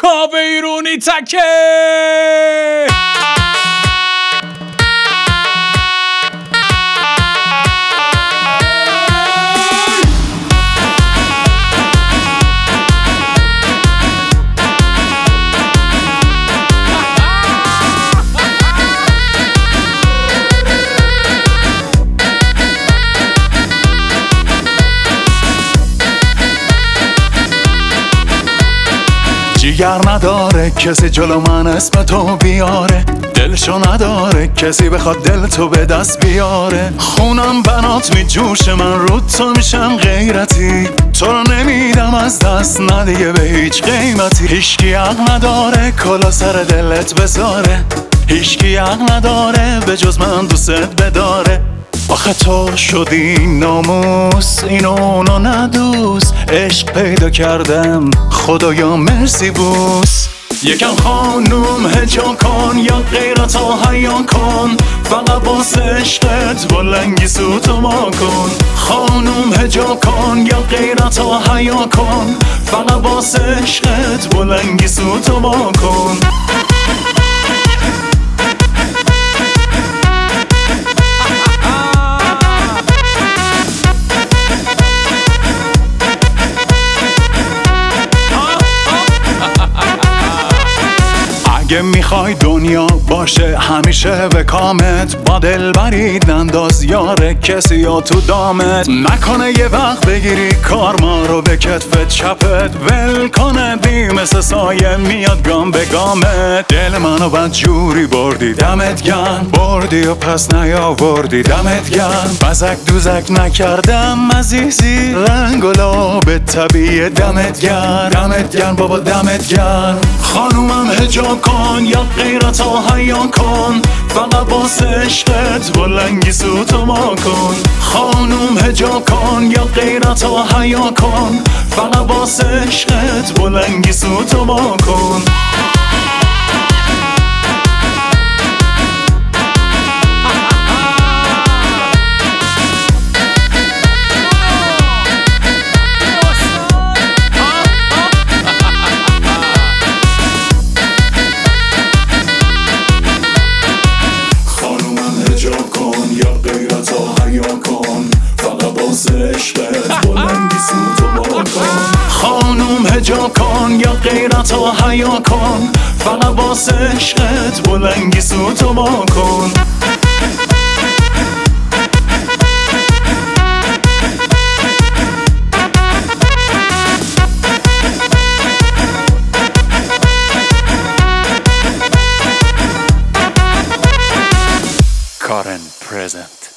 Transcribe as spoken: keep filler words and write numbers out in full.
کا بیرونی تکه. جیگر نداره کسی جلو من اسم تو بیاره، دلشو نداره کسی بخواد دل تو به دست بیاره. خونم بنات می جوش من رود تو میشم غیرتی، تو رو نمیدم از دست نه دیگه به هیچ قیمتی. هیچکی حق نداره کلا سر دلت بذاره، هیچکی حق نداره به جز من دوست بداره. آخه تو شدی ناموس اینو اونو ندوس، عشق پیدا کردم خدایا مرسی بوس. یکم خانوم هجا کن یا غیرتا حیا کن، فقط باس عشقت با لنگی سوتو ما کن. خانوم هجا کن یا غیرتا حیا کن، فقط باس عشقت با لنگی سوتو ما کن. اگه میخوای دنیا باشه همیشه به کامت، با دل برید ننداز یار کسی یا تو دامت. نکنه یه وقت بگیری کار ما رو به کتفت چپت، ول کنه دی مثل سایه میاد گام به گامت. دل منو بد جوری بردی دمت گرم، بردی و پس نیاوردی دمت گرم. بزک دوزک نکردم عزیزی، رنگ و لاب طبیعی دمت گرم. دمت گرم بابا دمت گرم. خانومم هجا کن یا غیرتا حیا کن، فقط باس عشقت با لنگی سوتو ما کن. خانوم هجا کن یا غیرتا حیا کن، فقط باس عشقت با لنگی سوتو ما کن. خانوم هجا کن یا غیرتا حیا کن، فقط باس عشقت با لنگی سوتو ما کن. Current present